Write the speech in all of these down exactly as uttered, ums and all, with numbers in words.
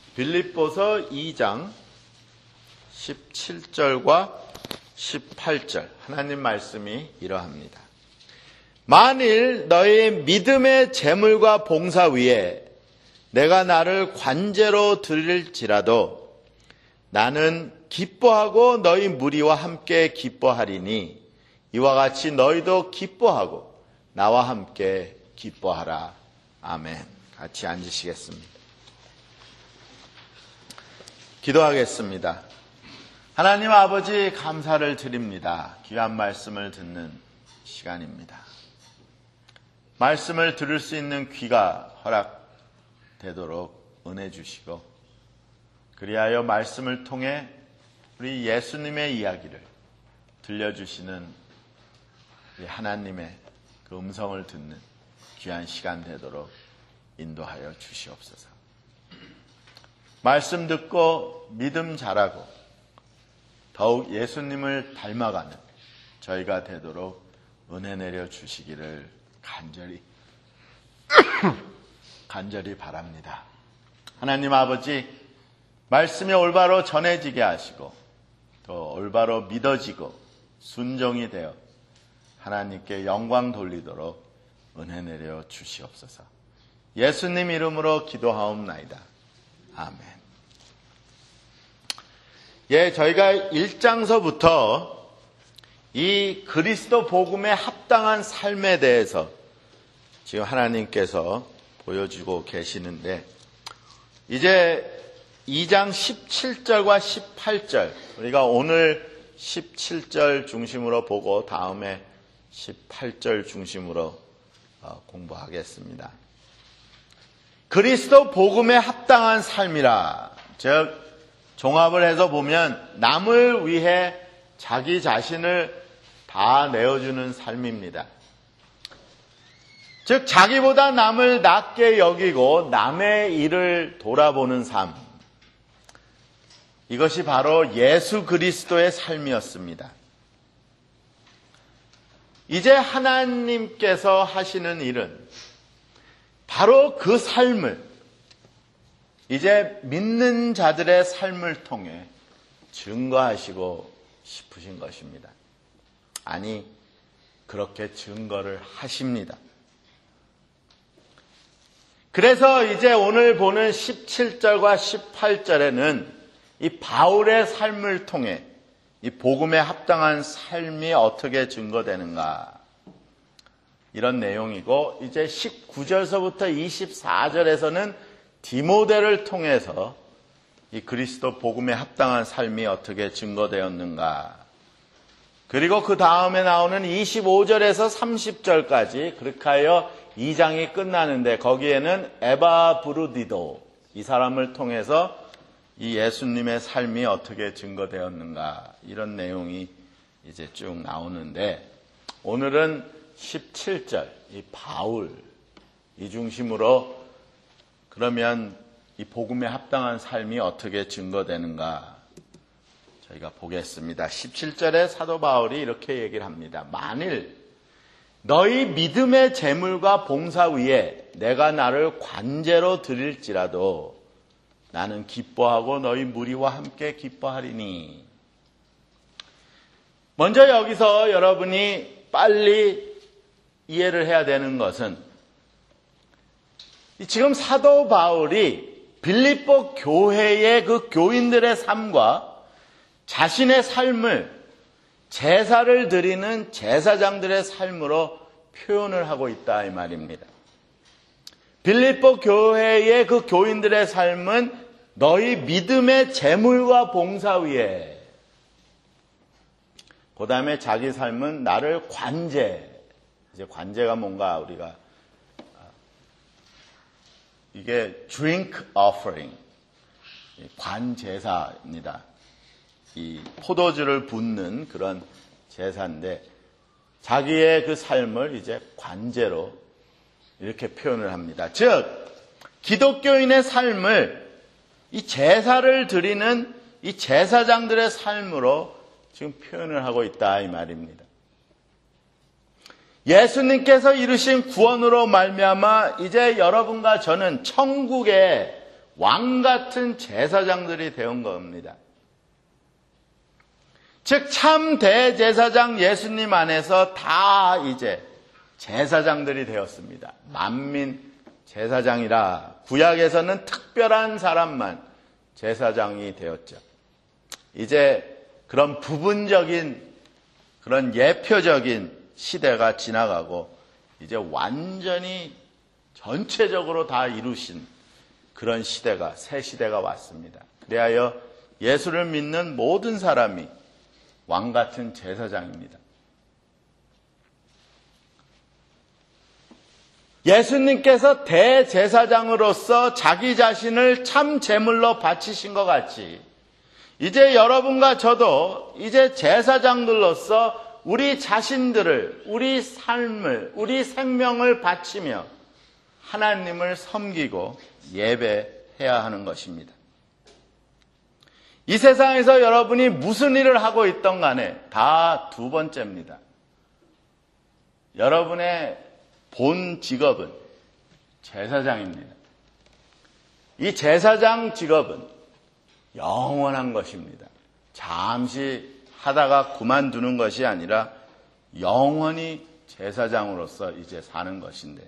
빌립보서 이 장 십칠 절과 십팔 절 하나님 말씀이 이러합니다. 만일 너희 믿음의 재물과 봉사 위에 내가 나를 관제로 드릴지라도 나는 기뻐하고 너희 무리와 함께 기뻐하리니 이와 같이 너희도 기뻐하고 나와 함께 기뻐하라. 아멘. 같이 앉으시겠습니다. 기도하겠습니다. 하나님 아버지 감사를 드립니다. 귀한 말씀을 듣는 시간입니다. 말씀을 들을 수 있는 귀가 허락되도록 은혜 주시고 그리하여 말씀을 통해 우리 예수님의 이야기를 들려주시는 우리 하나님의 그 음성을 듣는 귀한 시간 되도록 인도하여 주시옵소서. 말씀 듣고 믿음 자라고 더욱 예수님을 닮아가는 저희가 되도록 은혜 내려 주시기를 간절히 간절히 바랍니다. 하나님 아버지, 말씀이 올바로 전해지게 하시고 또 올바로 믿어지고 순종이 되어 하나님께 영광 돌리도록 은혜 내려 주시옵소서. 예수님 이름으로 기도하옵나이다. 아멘. 예, 저희가 일 장서부터 이 그리스도 복음에 합당한 삶에 대해서 지금 하나님께서 보여주고 계시는데 이제 이 장 십칠 절과 십팔 절 우리가 오늘 십칠 절 중심으로 보고 다음에 십팔 절 중심으로 공부하겠습니다. 그리스도 복음에 합당한 삶이라, 즉 종합을 해서 보면 남을 위해 자기 자신을 다 내어주는 삶입니다. 즉 자기보다 남을 낮게 여기고 남의 일을 돌아보는 삶, 이것이 바로 예수 그리스도의 삶이었습니다. 이제 하나님께서 하시는 일은 바로 그 삶을 이제 믿는 자들의 삶을 통해 증거하시고 싶으신 것입니다. 아니, 그렇게 증거를 하십니다. 그래서 이제 오늘 보는 십칠 절과 십팔 절에는 이 바울의 삶을 통해 이 복음에 합당한 삶이 어떻게 증거되는가, 이런 내용이고, 이제 십구 절서부터 이십사 절에서는 디모데를 통해서 이 그리스도 복음에 합당한 삶이 어떻게 증거되었는가, 그리고 그 다음에 나오는 이십오 절에서 삼십 절까지 그렇게 하여 이 장이 끝나는데 거기에는 에바브루디도, 이 사람을 통해서 이 예수님의 삶이 어떻게 증거되었는가, 이런 내용이 이제 쭉 나오는데, 오늘은 십칠 절, 이 바울, 이 중심으로 그러면 이 복음에 합당한 삶이 어떻게 증거되는가 저희가 보겠습니다. 십칠 절에 사도 바울이 이렇게 얘기를 합니다. 만일 너희 믿음의 재물과 봉사 위에 내가 나를 관제로 드릴지라도 나는 기뻐하고 너희 무리와 함께 기뻐하리니. 먼저 여기서 여러분이 빨리 이해를 해야 되는 것은 지금 사도 바울이 빌립보 교회의 그 교인들의 삶과 자신의 삶을 제사를 드리는 제사장들의 삶으로 표현을 하고 있다, 이 말입니다. 빌립보 교회의 그 교인들의 삶은 너희 믿음의 재물과 봉사 위에, 그 다음에 자기 삶은 나를 관제, 이제 관제가 뭔가 우리가 이게 drink offering, 관제사입니다. 이 포도주를 붓는 그런 제사인데 자기의 그 삶을 이제 관제로 이렇게 표현을 합니다. 즉 기독교인의 삶을 이 제사를 드리는 이 제사장들의 삶으로 지금 표현을 하고 있다, 이 말입니다. 예수님께서 이루신 구원으로 말미암아 이제 여러분과 저는 천국에 왕 같은 제사장들이 되온 겁니다. 즉 참 대제사장 예수님 안에서 다 이제 제사장들이 되었습니다. 만민 제사장이라 구약에서는 특별한 사람만 제사장이 되었죠. 이제 그런 부분적인 그런 예표적인 시대가 지나가고 이제 완전히 전체적으로 다 이루신 그런 시대가 새 시대가 왔습니다. 그리하여 예수를 믿는 모든 사람이 왕 같은 제사장입니다. 예수님께서 대제사장으로서 자기 자신을 참 제물로 바치신 것 같이 이제 여러분과 저도 이제 제사장들로서 우리 자신들을, 우리 삶을, 우리 생명을 바치며 하나님을 섬기고 예배해야 하는 것입니다. 이 세상에서 여러분이 무슨 일을 하고 있던 간에 다 두 번째입니다. 여러분의 본 직업은 제사장입니다. 이 제사장 직업은 영원한 것입니다. 잠시 하다가 그만두는 것이 아니라 영원히 제사장으로서 이제 사는 것인데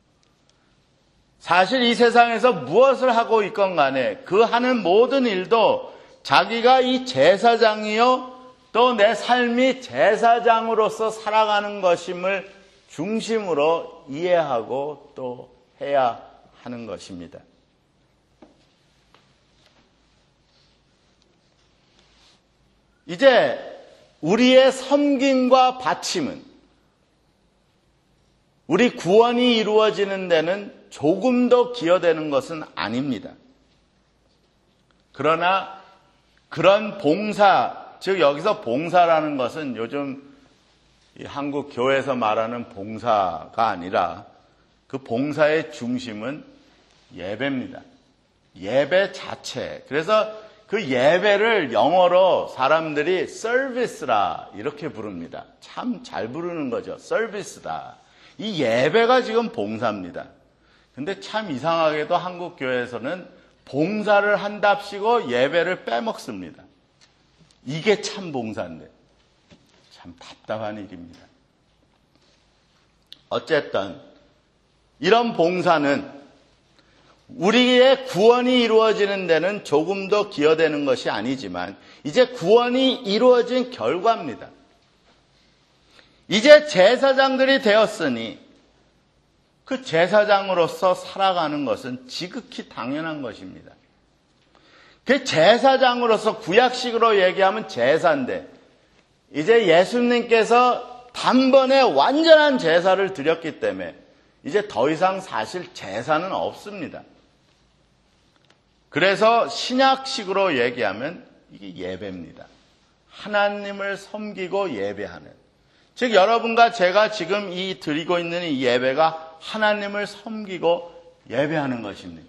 사실 이 세상에서 무엇을 하고 있건 간에 그 하는 모든 일도 자기가 이 제사장이요 또 내 삶이 제사장으로서 살아가는 것임을 중심으로 이해하고 또 해야 하는 것입니다. 이제 우리의 섬김과 바침은 우리 구원이 이루어지는 데는 조금도 기여되는 것은 아닙니다. 그러나 그런 봉사, 즉 여기서 봉사라는 것은 요즘 한국 교회에서 말하는 봉사가 아니라 그 봉사의 중심은 예배입니다. 예배 자체. 그래서 그 예배를 영어로 사람들이 서비스라 이렇게 부릅니다. 참 잘 부르는 거죠. 서비스다. 이 예배가 지금 봉사입니다. 근데 참 이상하게도 한국 교회에서는 봉사를 한답시고 예배를 빼먹습니다. 이게 참 봉사인데 참 답답한 일입니다. 어쨌든 이런 봉사는 우리의 구원이 이루어지는 데는 조금도 기여되는 것이 아니지만 이제 구원이 이루어진 결과입니다. 이제 제사장들이 되었으니 그 제사장으로서 살아가는 것은 지극히 당연한 것입니다. 그 제사장으로서 구약식으로 얘기하면 제사인데 이제 예수님께서 단번에 완전한 제사를 드렸기 때문에 이제 더 이상 사실 제사는 없습니다. 그래서 신약식으로 얘기하면 이게 예배입니다. 하나님을 섬기고 예배하는. 즉 여러분과 제가 지금 이 드리고 있는 이 예배가 하나님을 섬기고 예배하는 것입니다.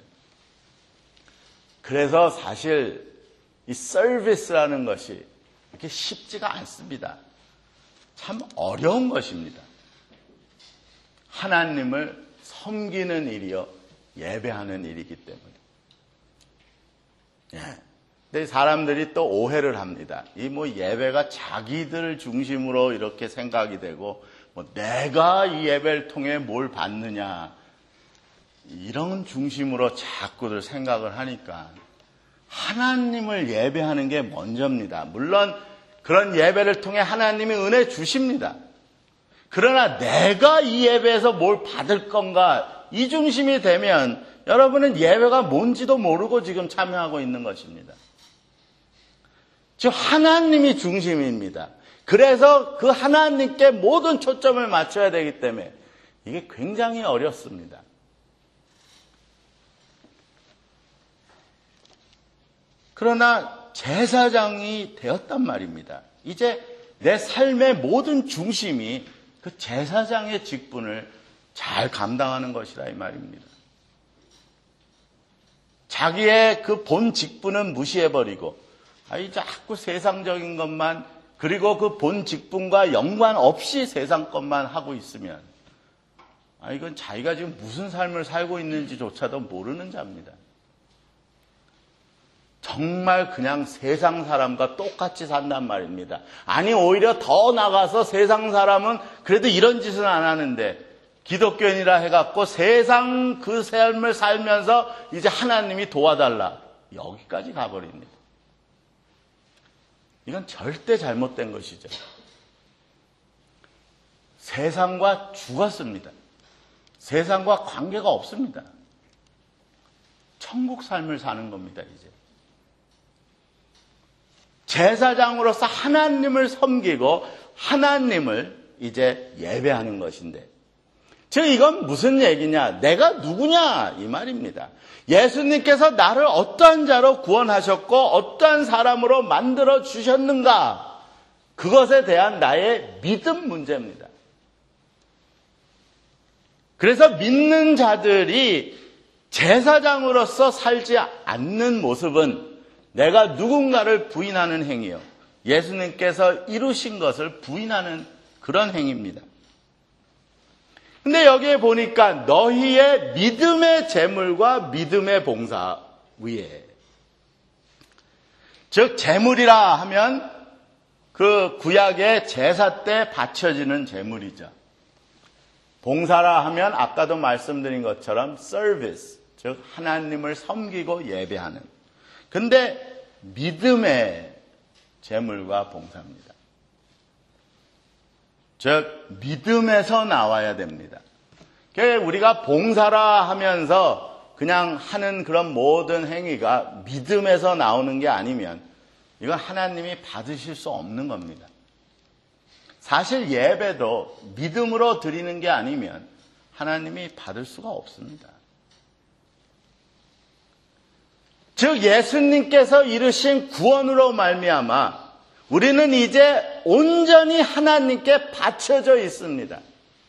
그래서 사실 이 서비스라는 것이 이렇게 쉽지가 않습니다. 참 어려운 것입니다. 하나님을 섬기는 일이요 예배하는 일이기 때문에. 예. 근데 사람들이 또 오해를 합니다. 이 뭐 예배가 자기들 중심으로 이렇게 생각이 되고 뭐 내가 이 예배를 통해 뭘 받느냐 이런 중심으로 자꾸들 생각을 하니까 하나님을 예배하는 게 먼저입니다. 물론 그런 예배를 통해 하나님이 은혜 주십니다. 그러나 내가 이 예배에서 뭘 받을 건가 이 중심이 되면 여러분은 예배가 뭔지도 모르고 지금 참여하고 있는 것입니다. 즉 하나님이 중심입니다. 그래서 그 하나님께 모든 초점을 맞춰야 되기 때문에 이게 굉장히 어렵습니다. 그러나 제사장이 되었단 말입니다. 이제 내 삶의 모든 중심이 그 제사장의 직분을 잘 감당하는 것이라 이 말입니다. 자기의 그 본 직분은 무시해버리고 아이 자꾸 세상적인 것만 그리고 그 본 직분과 연관 없이 세상 것만 하고 있으면 아 이건 자기가 지금 무슨 삶을 살고 있는지조차도 모르는 자입니다. 정말 그냥 세상 사람과 똑같이 산단 말입니다. 아니 오히려 더 나가서 세상 사람은 그래도 이런 짓은 안 하는데 기독교인이라 해갖고 세상 그 삶을 살면서 이제 하나님이 도와달라. 여기까지 가버립니다. 이건 절대 잘못된 것이죠. 세상과 죽었습니다. 세상과 관계가 없습니다. 천국 삶을 사는 겁니다, 이제. 제사장으로서 하나님을 섬기고 하나님을 이제 예배하는 것인데, 즉 이건 무슨 얘기냐? 내가 누구냐? 이 말입니다. 예수님께서 나를 어떠한 자로 구원하셨고 어떠한 사람으로 만들어 주셨는가? 그것에 대한 나의 믿음 문제입니다. 그래서 믿는 자들이 제사장으로서 살지 않는 모습은 내가 누군가를 부인하는 행위요. 예수님께서 이루신 것을 부인하는 그런 행위입니다. 근데 여기에 보니까 너희의 믿음의 제물과 믿음의 봉사 위에, 즉 제물이라 하면 그 구약의 제사 때 바쳐지는 제물이죠. 봉사라 하면 아까도 말씀드린 것처럼 서비스, 즉 하나님을 섬기고 예배하는. 근데 믿음의 제물과 봉사입니다. 즉 믿음에서 나와야 됩니다. 우리가 봉사라 하면서 그냥 하는 그런 모든 행위가 믿음에서 나오는 게 아니면 이건 하나님이 받으실 수 없는 겁니다. 사실 예배도 믿음으로 드리는 게 아니면 하나님이 받을 수가 없습니다. 즉 예수님께서 이루신 구원으로 말미암아 우리는 이제 온전히 하나님께 바쳐져 있습니다.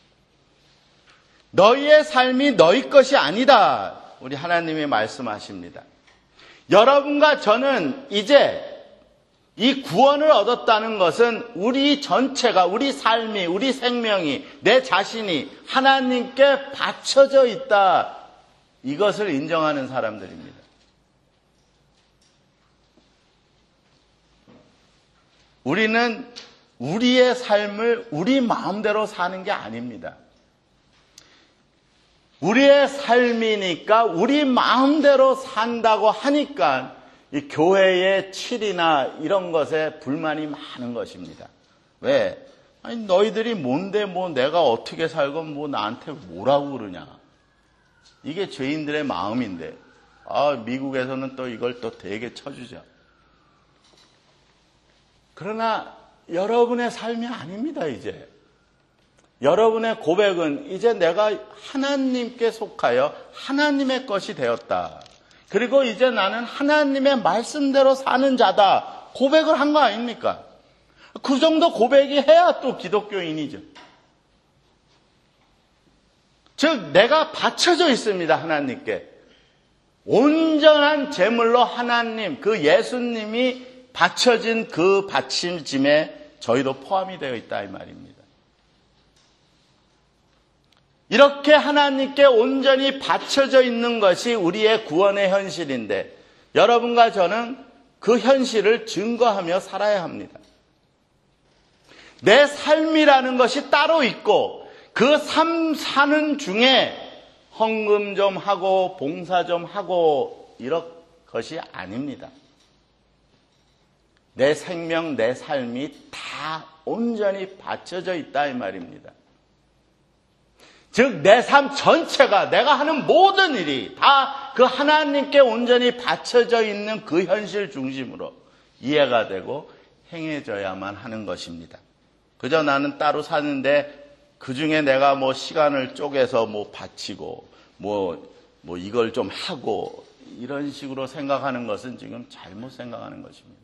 너희의 삶이 너희 것이 아니다. 우리 하나님이 말씀하십니다. 여러분과 저는 이제 이 구원을 얻었다는 것은 우리 전체가, 우리 삶이, 우리 생명이, 내 자신이 하나님께 바쳐져 있다. 이것을 인정하는 사람들입니다. 우리는 우리의 삶을 우리 마음대로 사는 게 아닙니다. 우리의 삶이니까 우리 마음대로 산다고 하니까 이 교회의 칠이나 이런 것에 불만이 많은 것입니다. 왜? 아니 너희들이 뭔데 뭐 내가 어떻게 살고 뭐 나한테 뭐라고 그러냐. 이게 죄인들의 마음인데 아 미국에서는 또 이걸 또 되게 쳐주죠. 그러나 여러분의 삶이 아닙니다. 이제 여러분의 고백은 이제 내가 하나님께 속하여 하나님의 것이 되었다. 그리고 이제 나는 하나님의 말씀대로 사는 자다. 고백을 한 거 아닙니까? 그 정도 고백이 해야 또 기독교인이죠. 즉 내가 바쳐져 있습니다. 하나님께. 온전한 제물로 하나님, 그 예수님이 바쳐진 그 바침짐에 저희도 포함이 되어 있다 이 말입니다. 이렇게 하나님께 온전히 바쳐져 있는 것이 우리의 구원의 현실인데 여러분과 저는 그 현실을 증거하며 살아야 합니다. 내 삶이라는 것이 따로 있고 그 삶 사는 중에 헌금 좀 하고 봉사 좀 하고 이런 것이 아닙니다. 내 생명, 내 삶이 다 온전히 바쳐져 있다 이 말입니다. 즉 내 삶 전체가 내가 하는 모든 일이 다 그 하나님께 온전히 바쳐져 있는 그 현실 중심으로 이해가 되고 행해져야만 하는 것입니다. 그저 나는 따로 사는데 그 중에 내가 뭐 시간을 쪼개서 뭐 바치고 뭐, 뭐 이걸 좀 하고 이런 식으로 생각하는 것은 지금 잘못 생각하는 것입니다.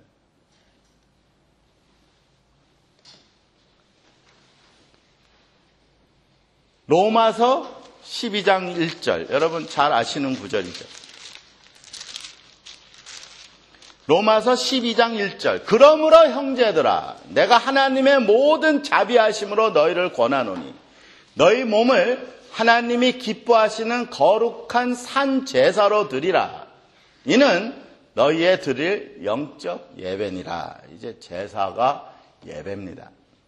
로마서 십이 장 일 절, 여러분 잘 아시는 구절이죠. 로마서 십이 장 일 절, 그러므로 형제들아 내가 하나님의 모든 자비하심으로 너희를 권하노니 너희 몸을 하나님이 기뻐하시는 거룩한 산 제사로 드리라. 이는 너희의 드릴 영적 예배니라. 이제 제사가 예배입니다.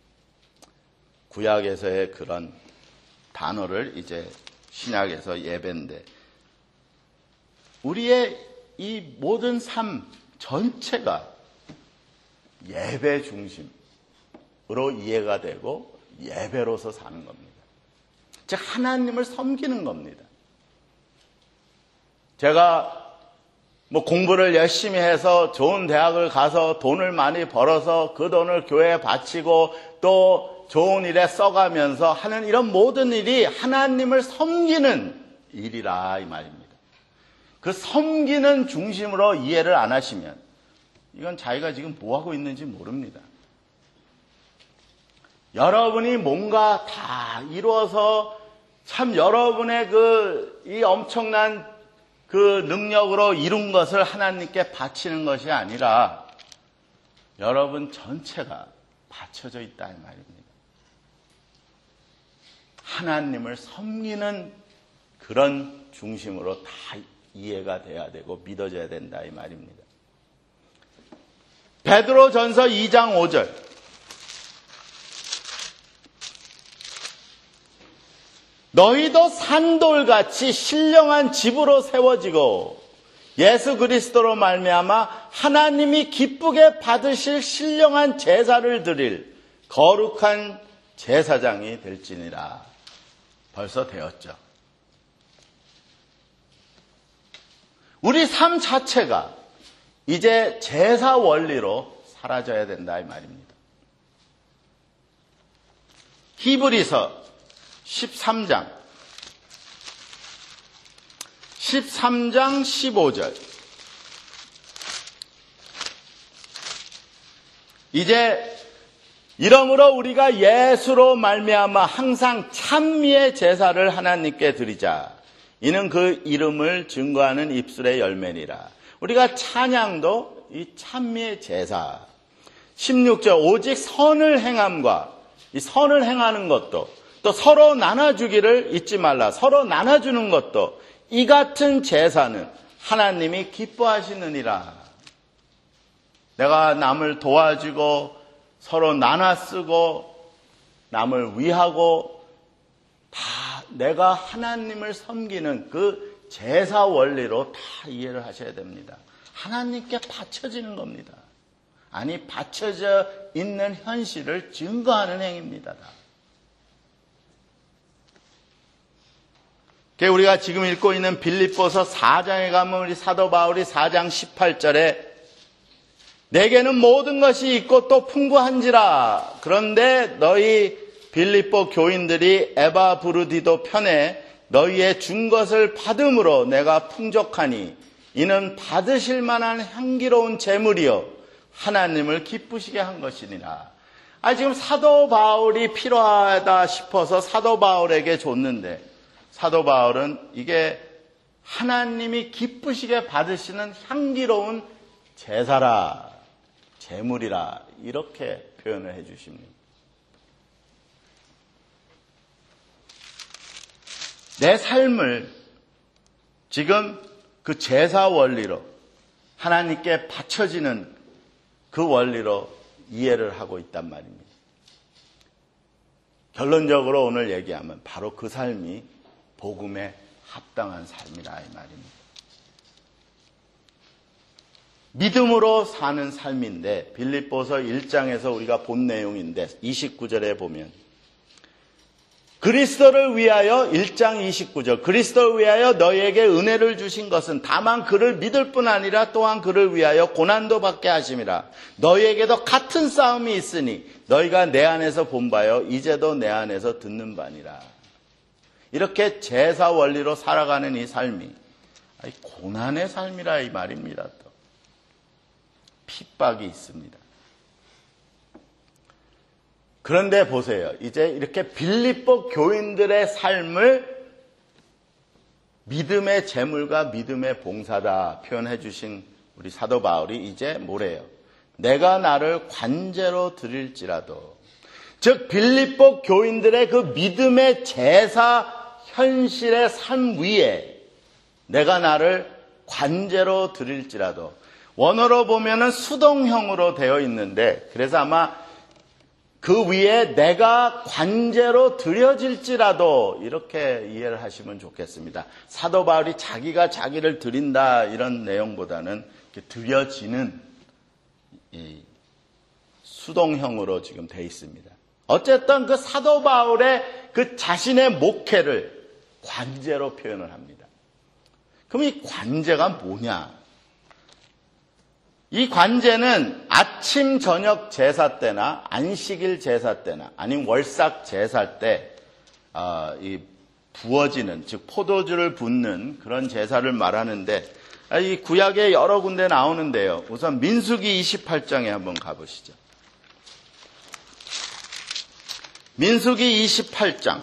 구약에서의 그런 단어를 이제 신약에서 예배인데, 우리의 이 모든 삶 전체가 예배 중심으로 이해가 되고 예배로서 사는 겁니다. 즉 하나님을 섬기는 겁니다. 제가 뭐 공부를 열심히 해서 좋은 대학을 가서 돈을 많이 벌어서 그 돈을 교회에 바치고 또 좋은 일에 써가면서 하는 이런 모든 일이 하나님을 섬기는 일이라 이 말입니다. 그 섬기는 중심으로 이해를 안 하시면 이건 자기가 지금 뭐하고 있는지 모릅니다. 여러분이 뭔가 다 이루어서 참 여러분의 그 이 엄청난 그 능력으로 이룬 것을 하나님께 바치는 것이 아니라 여러분 전체가 바쳐져 있다 이 말입니다. 하나님을 섬기는 그런 중심으로 다 이해가 돼야 되고 믿어져야 된다 이 말입니다. 베드로전서 이 장 오 절. 너희도 산돌같이 신령한 집으로 세워지고 예수 그리스도로 말미암아 하나님이 기쁘게 받으실 신령한 제사를 드릴 거룩한 제사장이 될지니라. 벌써 되었죠. 우리 삶 자체가 이제 제사 원리로 사라져야 된다 이 말입니다. 히브리서 십삼 장 십삼 장 십오 절. 이제 이러므로 우리가 예수로 말미암아 항상 찬미의 제사를 하나님께 드리자. 이는 그 이름을 증거하는 입술의 열매니라. 우리가 찬양도 이 찬미의 제사. 십육 절. 오직 선을 행함과 이 선을 행하는 것도 또 서로 나눠주기를 잊지 말라. 서로 나눠주는 것도 이 같은 제사는 하나님이 기뻐하시느니라. 내가 남을 도와주고 서로 나눠 쓰고 남을 위하고 다 내가 하나님을 섬기는 그 제사 원리로 다 이해를 하셔야 됩니다. 하나님께 바쳐지는 겁니다. 아니 바쳐져 있는 현실을 증거하는 행위입니다. 우리가 지금 읽고 있는 빌립보서 사 장에 가면 우리 사도 바울이 사 장 십팔 절에 내게는 모든 것이 있고 또 풍부한지라. 그런데 너희 빌립보 교인들이 에바브루디도 편에 너희의 준 것을 받음으로 내가 풍족하니 이는 받으실 만한 향기로운 제물이요 하나님을 기쁘시게 한 것이니라. 아 지금 사도 바울이 필요하다 싶어서 사도 바울에게 줬는데 사도 바울은 이게 하나님이 기쁘시게 받으시는 향기로운 제사라, 제물이라 이렇게 표현을 해 주십니다. 내 삶을 지금 그 제사 원리로 하나님께 바쳐지는 그 원리로 이해를 하고 있단 말입니다. 결론적으로 오늘 얘기하면 바로 그 삶이 복음에 합당한 삶이라 이 말입니다. 믿음으로 사는 삶인데 빌립보서 일 장에서 우리가 본 내용인데 이십구 절에 보면 그리스도를 위하여 일 장 이십구 절 그리스도를 위하여 너희에게 은혜를 주신 것은 다만 그를 믿을 뿐 아니라 또한 그를 위하여 고난도 받게 하심이라. 너희에게도 같은 싸움이 있으니 너희가 내 안에서 본 바요 이제도 내 안에서 듣는 바니라. 이렇게 제사 원리로 살아가는 이 삶이 고난의 삶이라 이 말입니다. 또 핍박이 있습니다. 그런데 보세요. 이제 이렇게 빌립보 교인들의 삶을 믿음의 제물과 믿음의 봉사다 표현해 주신 우리 사도 바울이 이제 뭐래요? 내가 나를 관제로 드릴지라도. 즉 빌립보 교인들의 그 믿음의 제사 현실의 삶 위에 내가 나를 관제로 드릴지라도 원어로 보면은 수동형으로 되어 있는데, 그래서 아마 그 위에 내가 관제로 드려질지라도 이렇게 이해를 하시면 좋겠습니다. 사도 바울이 자기가 자기를 드린다 이런 내용보다는 드려지는 이 수동형으로 지금 되어 있습니다. 어쨌든 그 사도 바울의 그 자신의 목회를 관제로 표현을 합니다. 그럼 이 관제가 뭐냐? 이 관제는 아침 저녁 제사 때나 안식일 제사 때나 아니면 월삭 제사 때 어, 이 부어지는, 즉 포도주를 붓는 그런 제사를 말하는데, 이 구약에 여러 군데 나오는데요. 우선 민수기 이십팔 장에 한번 가보시죠. 민수기 이십팔 장.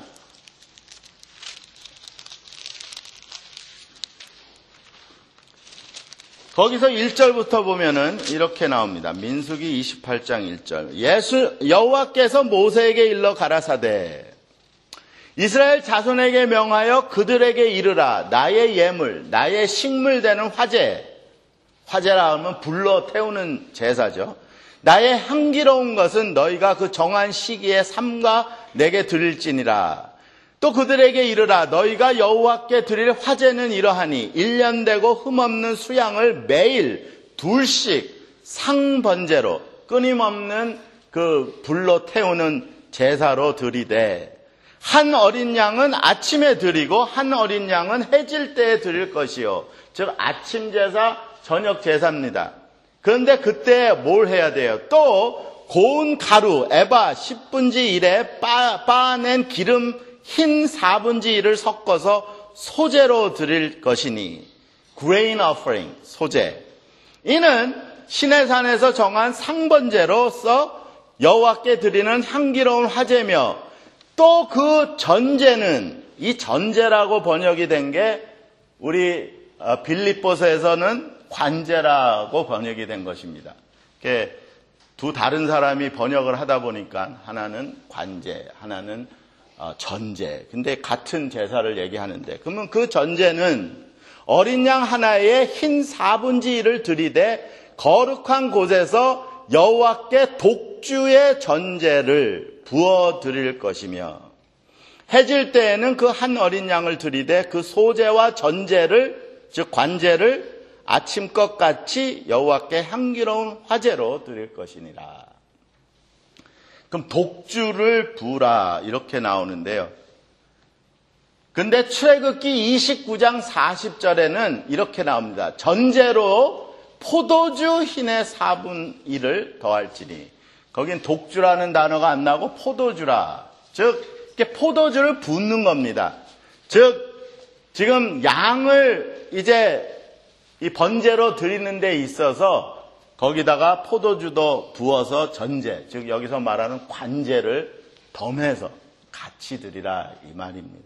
거기서 일 절부터 보면은 이렇게 나옵니다. 민수기 이십팔 장 일 절. 예수 여호와께서 모세에게 일러 가라사대 이스라엘 자손에게 명하여 그들에게 이르라. 나의 예물, 나의 식물 되는 화제. 화제라 하면 불로 태우는 제사죠. 나의 향기로운 것은 너희가 그 정한 시기에 삼가 내게 드릴지니라. 또 그들에게 이르라. 너희가 여호와께 드릴 화제는 이러하니 일 년 되고 흠없는 수양을 매일 둘씩 상번제로 끊임없는 그 불로 태우는 제사로 드리되, 한 어린 양은 아침에 드리고 한 어린 양은 해질 때에 드릴 것이요. 즉 아침 제사, 저녁 제사입니다. 그런데 그때 뭘 해야 돼요? 또 고운 가루 에바 십분지 일에 빻, 빻아낸 기름 흰 사분지 일을 섞어서 소제로 드릴 것이니, grain offering, 소제. 이는 시내산에서 정한 상번제로서 여호와께 드리는 향기로운 화제며, 또 그 전제는, 이 전제라고 번역이 된 게 우리 빌립보서에서는 관제라고 번역이 된 것입니다. 두 다른 사람이 번역을 하다 보니까 하나는 관제, 하나는 전제. 근데 같은 제사를 얘기하는데, 그러면 그 전제는 어린 양 하나에 흰 사분지 일을 드리되 거룩한 곳에서 여호와께 독주의 전제를 부어 드릴 것이며, 해질 때에는 그 한 어린 양을 드리되 그 소제와 전제를, 즉 관제를 아침것 같이 여호와께 향기로운 화제로 드릴 것이니라. 그럼 독주를 부라 이렇게 나오는데요. 근데 출애굽기 이십구 장 사십 절에는 이렇게 나옵니다. 전제로 포도주 흰의 사분 일을 더할지니. 거긴 독주라는 단어가 안 나오고 포도주라. 즉 이렇게 포도주를 붓는 겁니다. 즉 지금 양을 이제 이 번제로 드리는 데 있어서 거기다가 포도주도 부어서 전제, 즉 여기서 말하는 관제를 덤해서 같이 드리라 이 말입니다.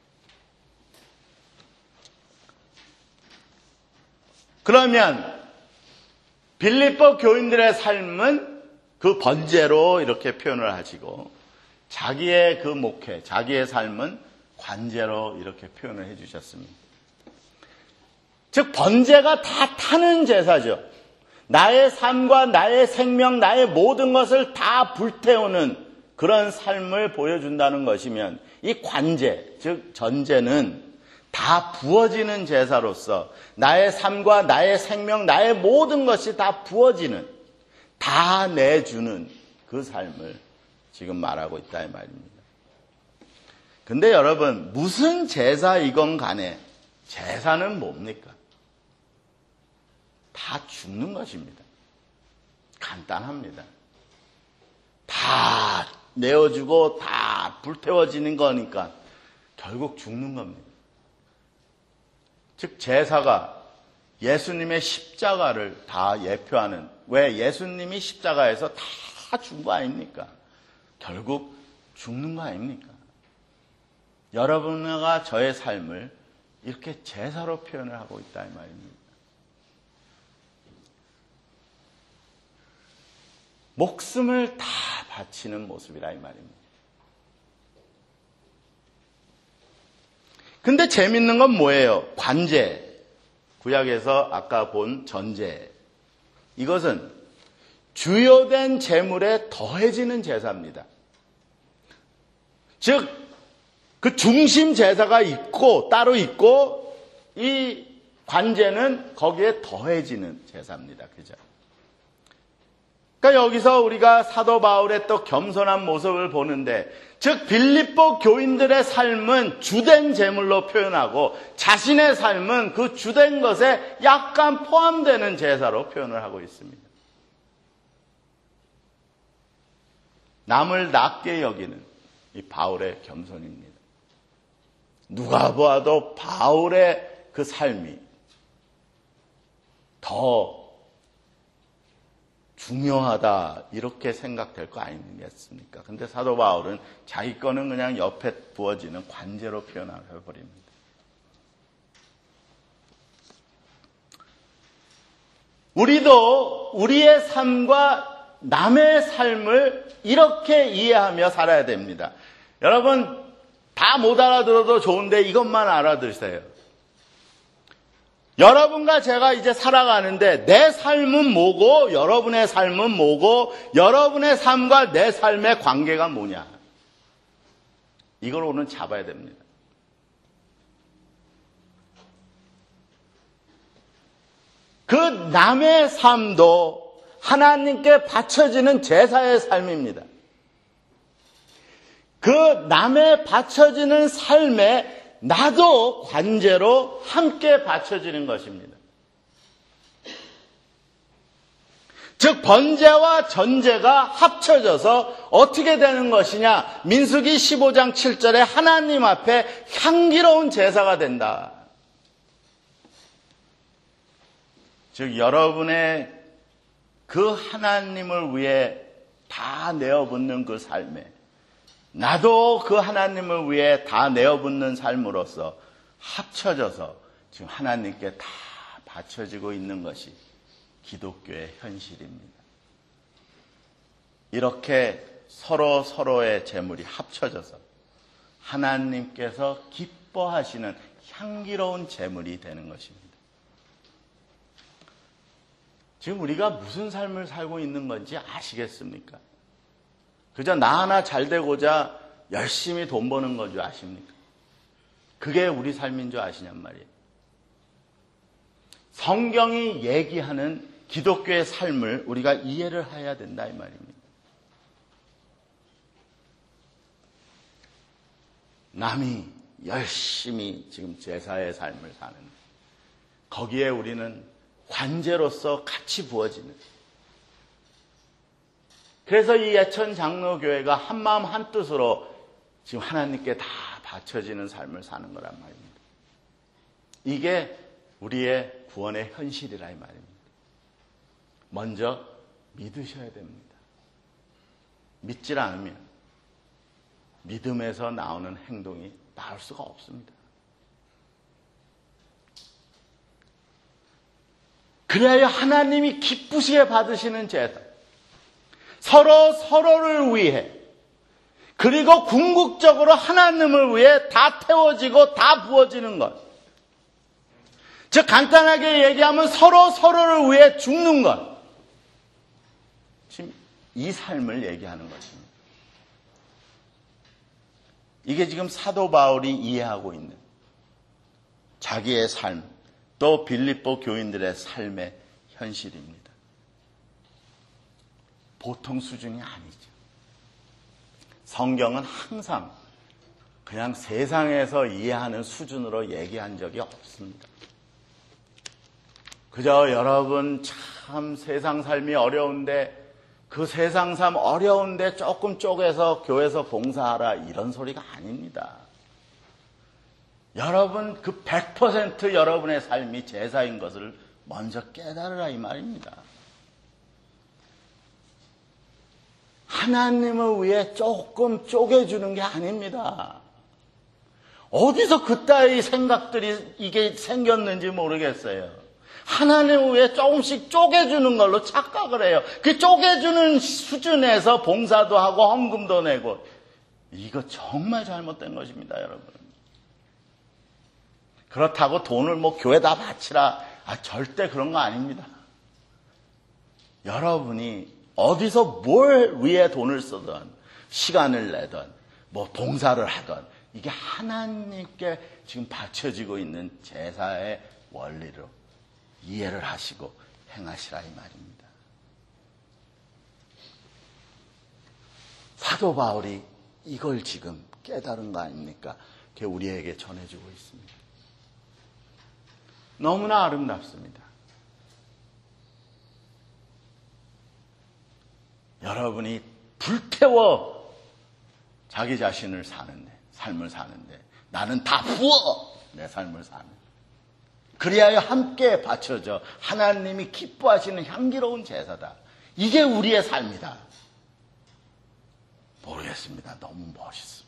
그러면 빌립보 교인들의 삶은 그 번제로 이렇게 표현을 하시고, 자기의 그 목회, 자기의 삶은 관제로 이렇게 표현을 해주셨습니다. 즉 번제가 다 타는 제사죠. 나의 삶과 나의 생명, 나의 모든 것을 다 불태우는 그런 삶을 보여준다는 것이면, 이 관제, 즉 전제는 다 부어지는 제사로서 나의 삶과 나의 생명, 나의 모든 것이 다 부어지는, 다 내주는 그 삶을 지금 말하고 있다 이 말입니다. 근데 여러분, 무슨 제사이건 간에 제사는 뭡니까? 다 죽는 것입니다. 간단합니다. 다 내어주고 다 불태워지는 거니까 결국 죽는 겁니다. 즉 제사가 예수님의 십자가를 다 예표하는, 왜 예수님이 십자가에서 다 준 거 아닙니까? 결국 죽는 거 아닙니까? 여러분과 저의 삶을 이렇게 제사로 표현을 하고 있다 이 말입니다. 목숨을 다 바치는 모습이라 이 말입니다. 근데 재밌는 건 뭐예요? 관제. 구약에서 아까 본 전제. 이것은 주요된 재물에 더해지는 제사입니다. 즉, 그 중심 제사가 있고 따로 있고 이 관제는 거기에 더해지는 제사입니다. 그죠? 그러니까 여기서 우리가 사도 바울의 또 겸손한 모습을 보는데, 즉 빌립보 교인들의 삶은 주된 제물로 표현하고 자신의 삶은 그 주된 것에 약간 포함되는 제사로 표현을 하고 있습니다. 남을 낮게 여기는 이 바울의 겸손입니다. 누가 보아도 바울의 그 삶이 더 중요하다 이렇게 생각될 거 아니겠습니까? 근데 사도 바울은 자기 거는 그냥 옆에 부어지는 관제로 표현해버립니다. 우리도 우리의 삶과 남의 삶을 이렇게 이해하며 살아야 됩니다. 여러분 다 못 알아들어도 좋은데 이것만 알아들으세요. 여러분과 제가 이제 살아가는데 내 삶은 뭐고 여러분의 삶은 뭐고 여러분의 삶과 내 삶의 관계가 뭐냐. 이걸 오늘 잡아야 됩니다. 그 남의 삶도 하나님께 바쳐지는 제사의 삶입니다. 그 남의 바쳐지는 삶에 나도 관제로 함께 바쳐지는 것입니다. 즉 번제와 전제가 합쳐져서 어떻게 되는 것이냐? 민수기 십오 장 칠 절에 하나님 앞에 향기로운 제사가 된다. 즉 여러분의 그 하나님을 위해 다 내어붙는 그 삶에 나도 그 하나님을 위해 다 내어붙는 삶으로서 합쳐져서 지금 하나님께 다 바쳐지고 있는 것이 기독교의 현실입니다. 이렇게 서로 서로의 재물이 합쳐져서 하나님께서 기뻐하시는 향기로운 재물이 되는 것입니다. 지금 우리가 무슨 삶을 살고 있는 건지 아시겠습니까? 그저 나 하나 잘 되고자 열심히 돈 버는 건 줄 아십니까? 그게 우리 삶인 줄 아시냔 말이에요. 성경이 얘기하는 기독교의 삶을 우리가 이해를 해야 된다 이 말입니다. 남이 열심히 지금 제사의 삶을 사는데 거기에 우리는 관제로서 같이 부어지는, 그래서 이 예천 장로교회가 한마음 한뜻으로 지금 하나님께 다 바쳐지는 삶을 사는 거란 말입니다. 이게 우리의 구원의 현실이라 이 말입니다. 먼저 믿으셔야 됩니다. 믿질 않으면 믿음에서 나오는 행동이 나올 수가 없습니다. 그래야 하나님이 기쁘시게 받으시는 제사, 서로 서로를 위해 그리고 궁극적으로 하나님을 위해 다 태워지고 다 부어지는 것. 즉 간단하게 얘기하면 서로 서로를 위해 죽는 것. 지금 이 삶을 얘기하는 것입니다. 이게 지금 사도 바울이 이해하고 있는 자기의 삶, 또 빌립보 교인들의 삶의 현실입니다. 보통 수준이 아니죠. 성경은 항상 그냥 세상에서 이해하는 수준으로 얘기한 적이 없습니다. 그저 여러분 참 세상 삶이 어려운데 그 세상 삶 어려운데 조금 쪼개서 교회에서 봉사하라 이런 소리가 아닙니다. 여러분 그 백 퍼센트 여러분의 삶이 제사인 것을 먼저 깨달으라 이 말입니다. 하나님을 위해 조금 쪼개주는 게 아닙니다. 어디서 그따위 생각들이 이게 생겼는지 모르겠어요. 하나님을 위해 조금씩 쪼개주는 걸로 착각을 해요. 그 쪼개주는 수준에서 봉사도 하고 헌금도 내고, 이거 정말 잘못된 것입니다, 여러분. 그렇다고 돈을 뭐 교회다 바치라, 아, 절대 그런 거 아닙니다. 여러분이 어디서 뭘 위해 돈을 쓰든 시간을 내든 뭐 봉사를 하든 이게 하나님께 지금 바쳐지고 있는 제사의 원리로 이해를 하시고 행하시라 이 말입니다. 사도 바울이 이걸 지금 깨달은 거 아닙니까? 그게 우리에게 전해주고 있습니다. 너무나 아름답습니다. 여러분이 불태워 자기 자신을 사는데, 삶을 사는데, 나는 다 부어! 내 삶을 사는. 그리하여 함께 바쳐져 하나님이 기뻐하시는 향기로운 제사다. 이게 우리의 삶이다. 모르겠습니다. 너무 멋있습니다.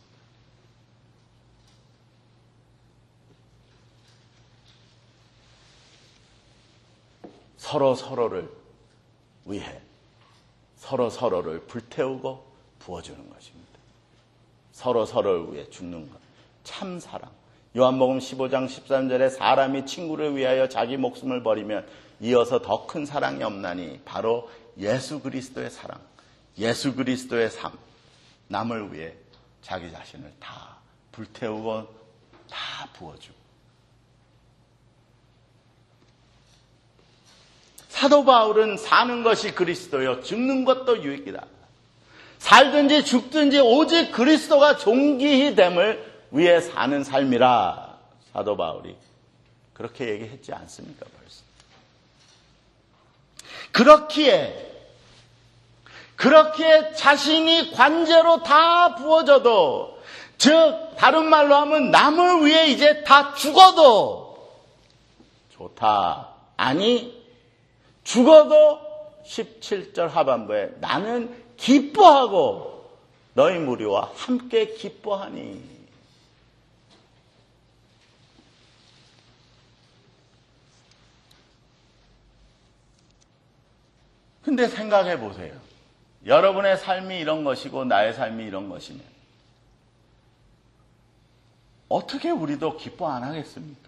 서로 서로를 위해 서로 서로를 불태우고 부어주는 것입니다. 서로 서로를 위해 죽는 것. 참 사랑. 요한복음 십오 장 십삼 절에 사람이 친구를 위하여 자기 목숨을 버리면 이어서 더 큰 사랑이 없나니 바로 예수 그리스도의 사랑, 예수 그리스도의 삶, 남을 위해 자기 자신을 다 불태우고 다 부어주고. 사도 바울은 사는 것이 그리스도요 죽는 것도 유익이다. 살든지 죽든지 오직 그리스도가 존귀히 됨을 위해 사는 삶이라. 사도 바울이 그렇게 얘기했지 않습니까? 벌써. 그렇기에 그렇기에 자신이 관제로 다 부어져도, 즉 다른 말로 하면 남을 위해 이제 다 죽어도 좋다. 아니 죽어도 십칠 절 하반부에 나는 기뻐하고 너희 무리와 함께 기뻐하니. 근데 생각해 보세요. 여러분의 삶이 이런 것이고 나의 삶이 이런 것이면 어떻게 우리도 기뻐 안 하겠습니까?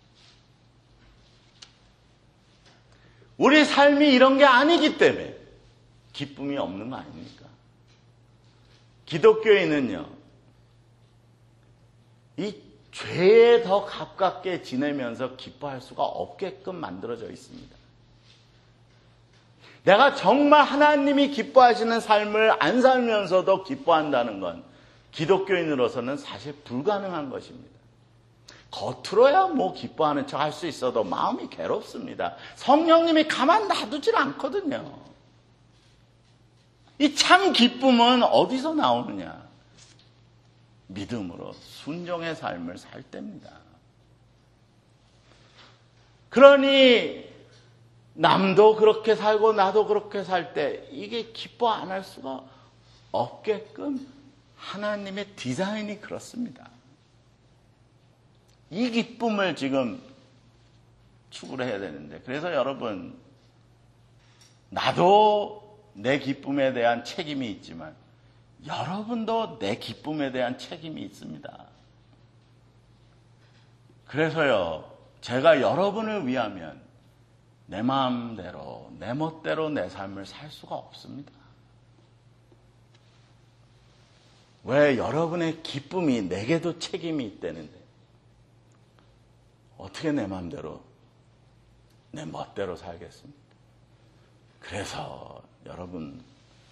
우리 삶이 이런 게 아니기 때문에 기쁨이 없는 거 아닙니까? 기독교인은요, 이 죄에 더 가깝게 지내면서 기뻐할 수가 없게끔 만들어져 있습니다. 내가 정말 하나님이 기뻐하시는 삶을 안 살면서도 기뻐한다는 건 기독교인으로서는 사실 불가능한 것입니다. 겉으로야 뭐 기뻐하는 척 할 수 있어도 마음이 괴롭습니다. 성령님이 가만 놔두질 않거든요. 이 참 기쁨은 어디서 나오느냐? 믿음으로 순종의 삶을 살 때입니다. 그러니 남도 그렇게 살고 나도 그렇게 살 때 이게 기뻐 안 할 수가 없게끔 하나님의 디자인이 그렇습니다. 이 기쁨을 지금 추구를 해야 되는데, 그래서 여러분, 나도 내 기쁨에 대한 책임이 있지만 여러분도 내 기쁨에 대한 책임이 있습니다. 그래서요, 제가 여러분을 위하면 내 마음대로, 내 멋대로 내 삶을 살 수가 없습니다. 왜? 여러분의 기쁨이 내게도 책임이 있다는데 어떻게 내 마음대로, 내 멋대로 살겠습니까? 그래서 여러분,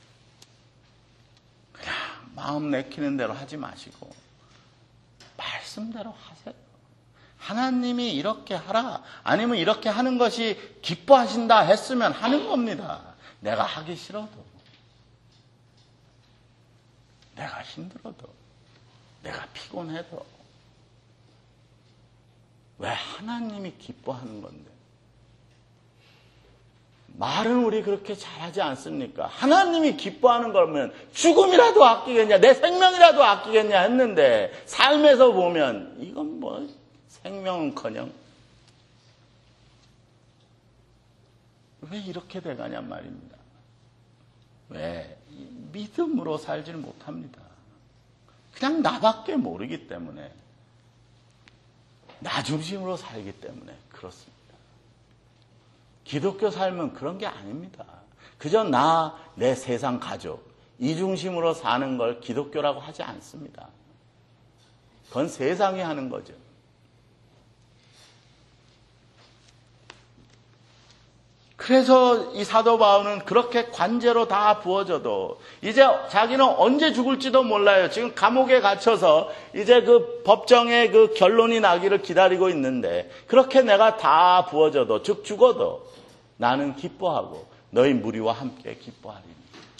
그냥 마음 내키는 대로 하지 마시고 말씀대로 하세요. 하나님이 이렇게 하라, 아니면 이렇게 하는 것이 기뻐하신다 했으면 하는 겁니다. 내가 하기 싫어도, 내가 힘들어도, 내가 피곤해도. 왜? 하나님이 기뻐하는 건데. 말은 우리 그렇게 잘하지 않습니까? 하나님이 기뻐하는 거면 죽음이라도 아끼겠냐, 내 생명이라도 아끼겠냐 했는데, 삶에서 보면 이건 뭐 생명은커녕 왜 이렇게 돼가냔 말입니다. 왜? 믿음으로 살질 못합니다. 그냥 나밖에 모르기 때문에, 나 중심으로 살기 때문에 그렇습니다. 기독교 삶은 그런 게 아닙니다. 그저 나, 내 세상 가족, 이 중심으로 사는 걸 기독교라고 하지 않습니다. 그건 세상이 하는 거죠. 그래서 이 사도 바울은 그렇게 관제로 다 부어져도 이제 자기는 언제 죽을지도 몰라요. 지금 감옥에 갇혀서 이제 그 법정의 그 결론이 나기를 기다리고 있는데 그렇게 내가 다 부어져도 즉 죽어도 나는 기뻐하고 너희 무리와 함께 기뻐하리니.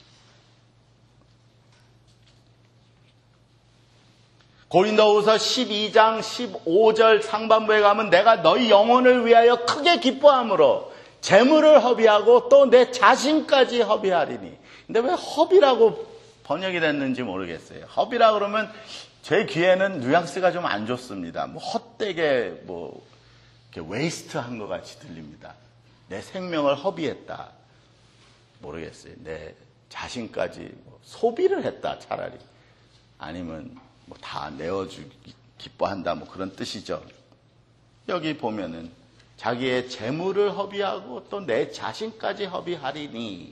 고린도후서 십이 장 십오 절 상반부에 가면 내가 너희 영혼을 위하여 크게 기뻐함으로 재물을 허비하고 또 내 자신까지 허비하리니. 근데 왜 허비라고 번역이 됐는지 모르겠어요. 허비라 그러면 제 귀에는 뉘앙스가 좀 안 좋습니다. 뭐 헛되게 뭐 이렇게 웨이스트한 것 같이 들립니다. 내 생명을 허비했다. 모르겠어요. 내 자신까지 뭐 소비를 했다 차라리. 아니면 뭐 다 내어주기 기뻐한다 뭐 그런 뜻이죠. 여기 보면은 자기의 재물을 허비하고 또 내 자신까지 허비하리니.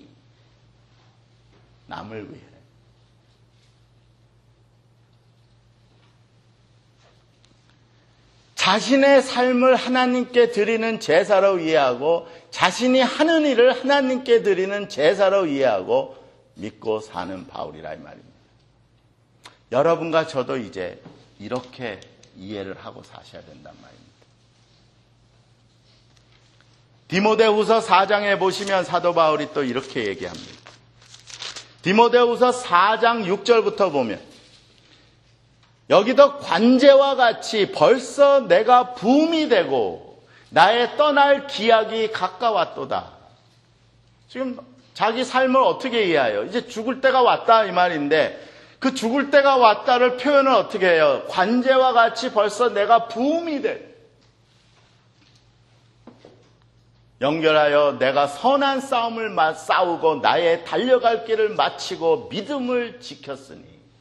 남을 위해. 자신의 삶을 하나님께 드리는 제사로 이해하고 자신이 하는 일을 하나님께 드리는 제사로 이해하고 믿고 사는 바울이라 이 말입니다. 여러분과 저도 이제 이렇게 이해를 하고 사셔야 된단 말입니다. 디모데후서 사 장에 보시면 사도 바울이 또 이렇게 얘기합니다. 디모데후서 사 장 육 절부터 보면 여기도 관제와 같이 벌써 내가 부음이 되고 나의 떠날 기약이 가까웠도다. 지금 자기 삶을 어떻게 이해해요? 이제 죽을 때가 왔다 이 말인데 그 죽을 때가 왔다를 표현을 어떻게 해요? 관제와 같이 벌써 내가 부음이 돼. 연결하여 내가 선한 싸움을 싸우고 나의 달려갈 길을 마치고 믿음을 지켰으니.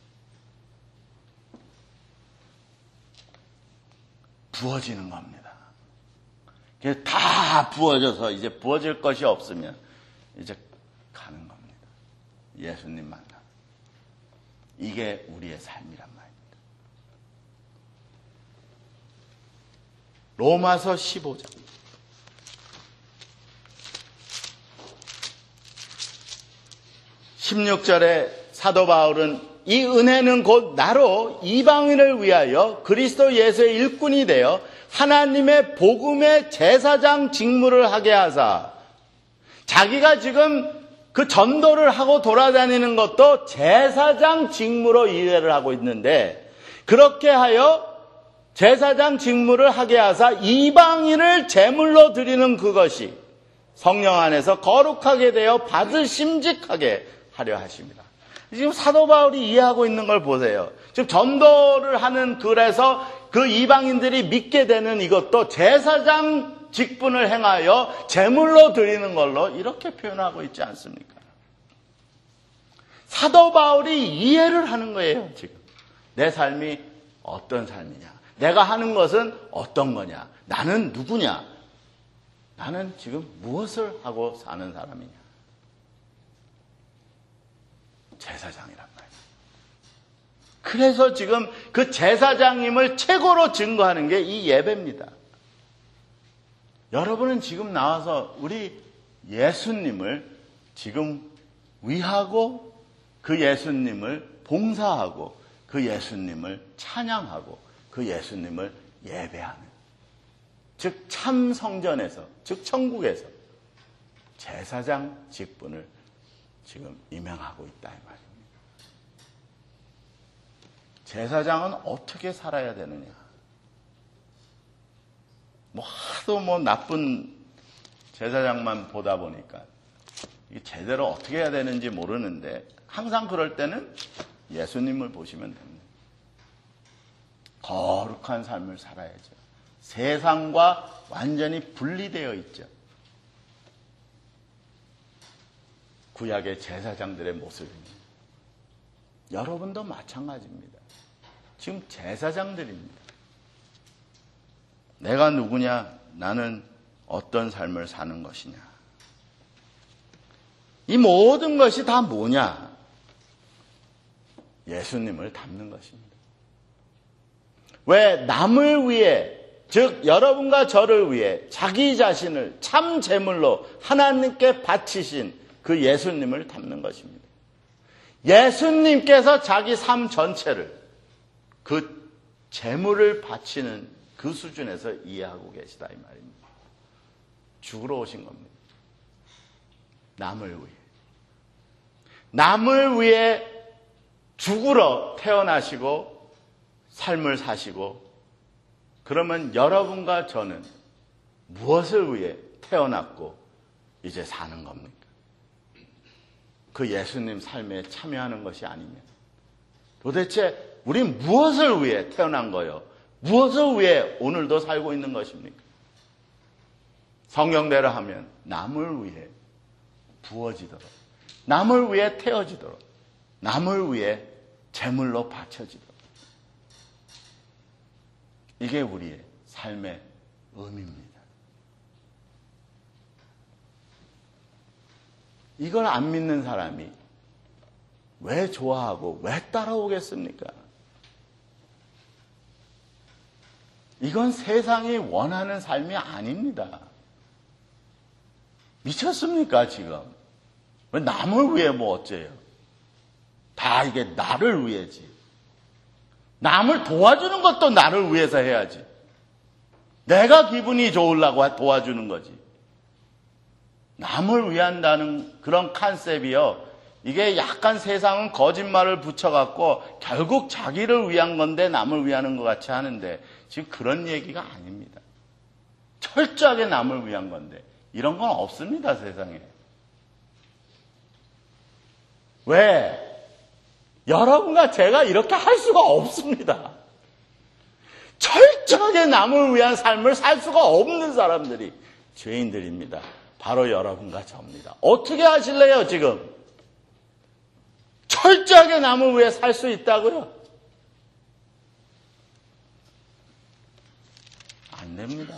부어지는 겁니다. 다 부어져서 이제 부어질 것이 없으면 이제 가는 겁니다. 예수님 만나. 이게 우리의 삶이란 말입니다. 로마서 십오 장. 십육 절에 사도 바울은 이 은혜는 곧 나로 이방인을 위하여 그리스도 예수의 일꾼이 되어 하나님의 복음의 제사장 직무를 하게 하사. 자기가 지금 그 전도를 하고 돌아다니는 것도 제사장 직무로 이해를 하고 있는데 그렇게 하여 제사장 직무를 하게 하사 이방인을 제물로 드리는 그것이 성령 안에서 거룩하게 되어 받으심직하게 하려 하십니다. 지금 사도 바울이 이해하고 있는 걸 보세요. 지금 전도를 하는 글에서 그 이방인들이 믿게 되는 이것도 제사장 직분을 행하여 제물로 드리는 걸로 이렇게 표현하고 있지 않습니까? 사도 바울이 이해를 하는 거예요. 지금 내 삶이 어떤 삶이냐, 내가 하는 것은 어떤 거냐, 나는 누구냐, 나는 지금 무엇을 하고 사는 사람이냐. 제사장이란 말이에요. 그래서 지금 그 제사장임을 최고로 증거하는 게 이 예배입니다. 여러분은 지금 나와서 우리 예수님을 지금 위하고 그 예수님을 봉사하고 그 예수님을 찬양하고 그 예수님을 예배하는, 즉 참 성전에서, 즉 천국에서 제사장 직분을 지금 임명하고 있다 이 말입니다. 제사장은 어떻게 살아야 되느냐? 뭐 하도 뭐 나쁜 제사장만 보다 보니까 이게 제대로 어떻게 해야 되는지 모르는데 항상 그럴 때는 예수님을 보시면 됩니다. 거룩한 삶을 살아야죠. 세상과 완전히 분리되어 있죠. 구약의 제사장들의 모습입니다. 여러분도 마찬가지입니다. 지금 제사장들입니다. 내가 누구냐? 나는 어떤 삶을 사는 것이냐? 이 모든 것이 다 뭐냐? 예수님을 닮는 것입니다. 왜? 남을 위해, 즉 여러분과 저를 위해 자기 자신을 참 제물로 하나님께 바치신 그 예수님을 닮는 것입니다. 예수님께서 자기 삶 전체를 그 제물을 바치는 그 수준에서 이해하고 계시다 이 말입니다. 죽으러 오신 겁니다. 남을 위해. 남을 위해 죽으러 태어나시고 삶을 사시고, 그러면 여러분과 저는 무엇을 위해 태어났고 이제 사는 겁니까? 그 예수님 삶에 참여하는 것이 아니면 도대체 우린 무엇을 위해 태어난 거요? 무엇을 위해 오늘도 살고 있는 것입니까? 성경대로 하면 남을 위해 부어지도록, 남을 위해 태워지도록, 남을 위해 제물로 바쳐지도록. 이게 우리의 삶의 의미입니다. 이걸 안 믿는 사람이 왜 좋아하고 왜 따라오겠습니까? 이건 세상이 원하는 삶이 아닙니다. 미쳤습니까, 지금? 왜 남을 위해 뭐 어째요? 다 이게 나를 위해지. 남을 도와주는 것도 나를 위해서 해야지. 내가 기분이 좋으려고 도와주는 거지. 남을 위한다는 그런 컨셉이요, 이게 약간 세상은 거짓말을 붙여갖고 결국 자기를 위한 건데 남을 위하는 것 같이 하는데, 지금 그런 얘기가 아닙니다. 철저하게 남을 위한 건데 이런 건 없습니다, 세상에. 왜? 여러분과 제가 이렇게 할 수가 없습니다. 철저하게 남을 위한 삶을 살 수가 없는 사람들이 죄인들입니다. 바로 여러분과 저입니다. 어떻게 하실래요, 지금? 철저하게 남을 위해 살 수 있다고요? 안 됩니다.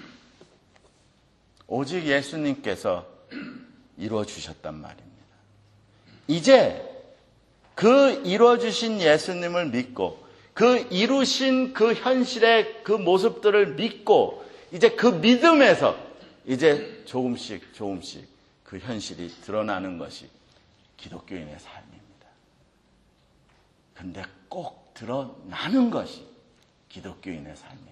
오직 예수님께서 이루어주셨단 말입니다. 이제 그 이루어주신 예수님을 믿고 그 이루신 그 현실의 그 모습들을 믿고 이제 그 믿음에서 이제 조금씩 조금씩 그 현실이 드러나는 것이 기독교인의 삶입니다. 근데 꼭 드러나는 것이 기독교인의 삶입니다.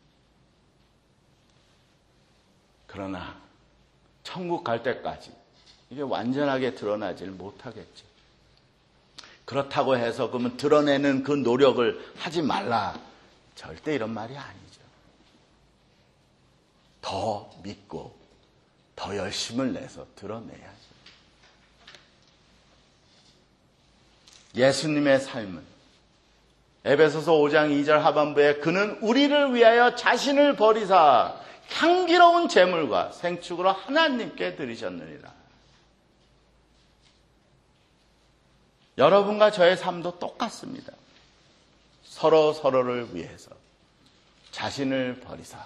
그러나 천국 갈 때까지 이게 완전하게 드러나질 못하겠죠. 그렇다고 해서 그러면 드러내는 그 노력을 하지 말라. 절대 이런 말이 아니죠. 더 믿고 더 열심을 내서 드러내야죠. 예수님의 삶은 에베소서 오 장 이 절 하반부에 그는 우리를 위하여 자신을 버리사 향기로운 제물과 생축으로 하나님께 드리셨느니라. 여러분과 저의 삶도 똑같습니다. 서로 서로를 위해서 자신을 버리사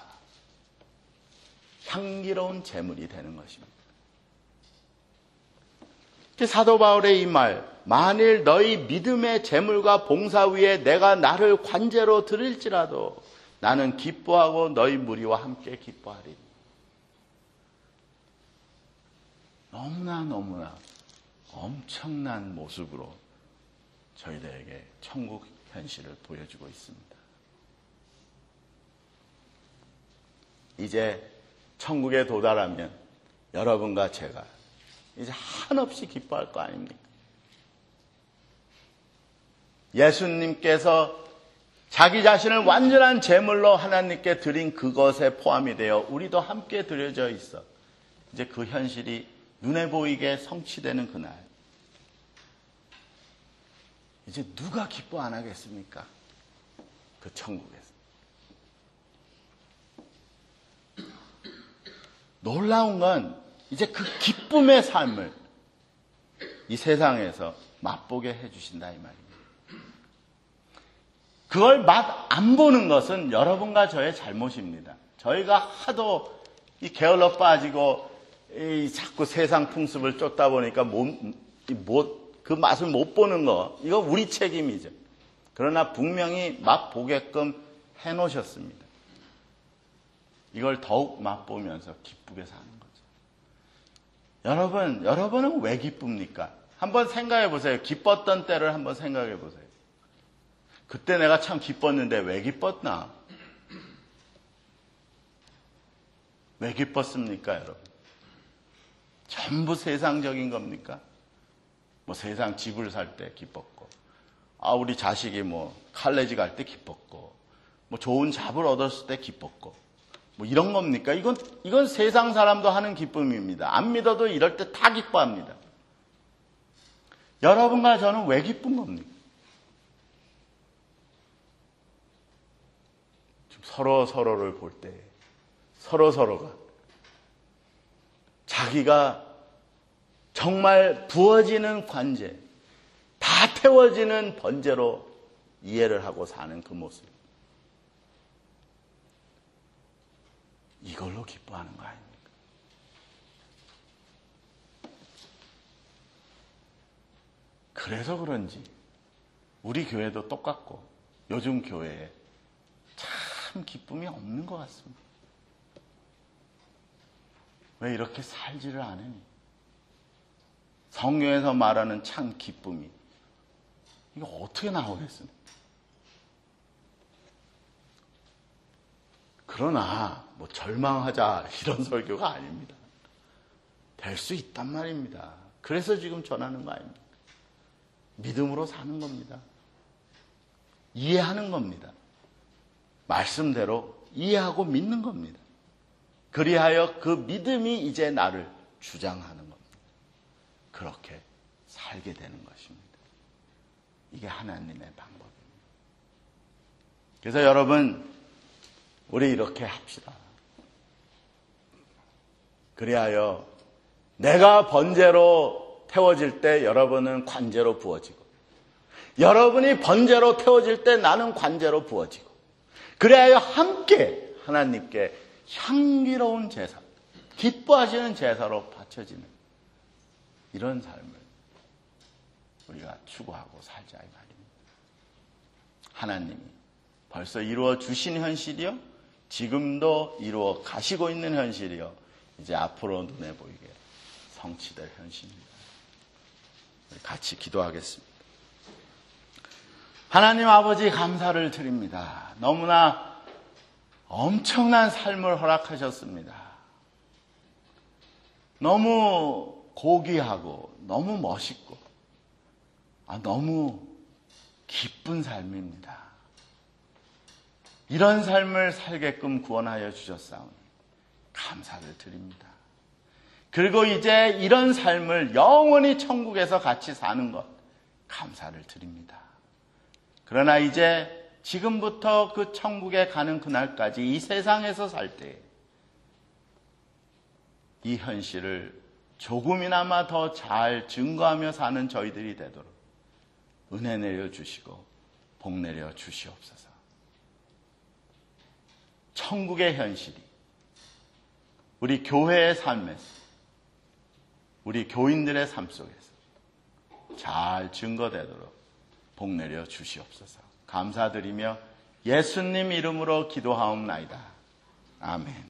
향기로운 제물이 되는 것입니다. 사도 바울의 이 말, 만일 너희 믿음의 제물과 봉사 위에 내가 나를 관제로 드릴지라도 나는 기뻐하고 너희 무리와 함께 기뻐하리니. 너무나 너무나 엄청난 모습으로 저희들에게 천국 현실을 보여주고 있습니다. 이제 천국에 도달하면 여러분과 제가 이제 한없이 기뻐할 거 아닙니까? 예수님께서 자기 자신을 완전한 제물로 하나님께 드린 그것에 포함이 되어 우리도 함께 드려져 있어 이제 그 현실이 눈에 보이게 성취되는 그날, 이제 누가 기뻐 안 하겠습니까? 그 천국에서. 놀라운 건 이제 그 기쁨의 삶을 이 세상에서 맛보게 해주신다 이 말입니다. 그걸 맛 안 보는 것은 여러분과 저의 잘못입니다. 저희가 하도 이 게을러 빠지고 이 자꾸 세상 풍습을 쫓다 보니까 못, 못, 그 맛을 못 보는 거, 이거 우리 책임이죠. 그러나 분명히 맛보게끔 해놓으셨습니다. 이걸 더욱 맛보면서 기쁘게 사는 거죠. 여러분, 여러분은 왜 기쁩니까? 한번 생각해 보세요. 기뻤던 때를 한번 생각해 보세요. 그때 내가 참 기뻤는데 왜 기뻤나? 왜 기뻤습니까, 여러분? 전부 세상적인 겁니까? 뭐 세상 집을 살 때 기뻤고, 아, 우리 자식이 뭐 칼레지 갈 때 기뻤고, 뭐 좋은 잡을 얻었을 때 기뻤고, 뭐 이런 겁니까? 이건, 이건 세상 사람도 하는 기쁨입니다. 안 믿어도 이럴 때 다 기뻐합니다. 여러분과 저는 왜 기쁜 겁니까? 서로 서로를 볼 때, 서로 서로가 자기가 정말 부어지는 관제, 다 태워지는 번제로 이해를 하고 사는 그 모습. 이걸로 기뻐하는 거 아닙니까? 그래서 그런지 우리 교회도 똑같고 요즘 교회에 참 기쁨이 없는 것 같습니다. 왜 이렇게 살지를 않으니? 성경에서 말하는 참 기쁨이 이거 어떻게 나오겠습니까? 그러나 뭐 절망하자 이런 설교가 아닙니다. 될 수 있단 말입니다. 그래서 지금 전하는 거 아닙니까? 믿음으로 사는 겁니다. 이해하는 겁니다. 말씀대로 이해하고 믿는 겁니다. 그리하여 그 믿음이 이제 나를 주장하는 겁니다. 그렇게 살게 되는 것입니다. 이게 하나님의 방법입니다. 그래서 여러분, 우리 이렇게 합시다. 그리하여 내가 번제로 태워질 때 여러분은 관제로 부어지고, 여러분이 번제로 태워질 때 나는 관제로 부어지고, 그리하여 함께 하나님께 향기로운 제사, 기뻐하시는 제사로 바쳐지는 이런 삶을 우리가 추구하고 살자 이 말입니다. 하나님이 벌써 이루어 주신 현실이요, 지금도 이루어 가시고 있는 현실이요, 이제 앞으로 눈에 보이게 성취될 현실입니다. 같이 기도하겠습니다. 하나님 아버지 감사를 드립니다. 너무나 엄청난 삶을 허락하셨습니다. 너무 고귀하고 너무 멋있고 아, 너무 기쁜 삶입니다. 이런 삶을 살게끔 구원하여 주셨사오니 감사를 드립니다. 그리고 이제 이런 삶을 영원히 천국에서 같이 사는 것 감사를 드립니다. 그러나 이제 지금부터 그 천국에 가는 그날까지 이 세상에서 살 때 이 현실을 조금이나마 더 잘 증거하며 사는 저희들이 되도록 은혜 내려 주시고 복 내려 주시옵소서. 천국의 현실이 우리 교회의 삶에서, 우리 교인들의 삶 속에서 잘 증거되도록 복 내려 주시옵소서. 감사드리며 예수님 이름으로 기도하옵나이다. 아멘.